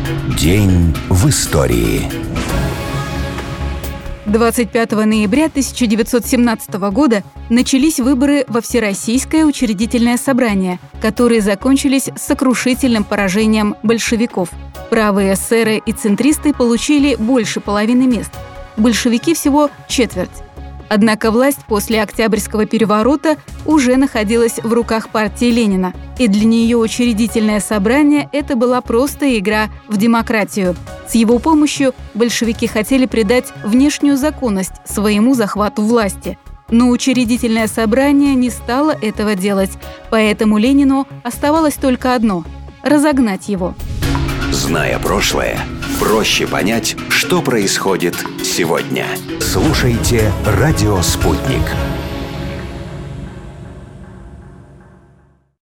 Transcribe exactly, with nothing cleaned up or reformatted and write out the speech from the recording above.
День в истории. двадцать пятого ноября тысяча девятьсот семнадцатого года начались выборы во Всероссийское учредительное собрание, которые закончились сокрушительным поражением большевиков. Правые эсеры и центристы получили больше половины мест, большевики всего четверть. Однако власть после Октябрьского переворота уже находилась в руках партии Ленина, и для нее учредительное собрание – это была просто игра в демократию. С его помощью большевики хотели придать внешнюю законность своему захвату власти. Но учредительное собрание не стало этого делать, поэтому Ленину оставалось только одно – разогнать его. Зная прошлое, проще понять, что происходит сегодня. Слушайте «Радио Спутник».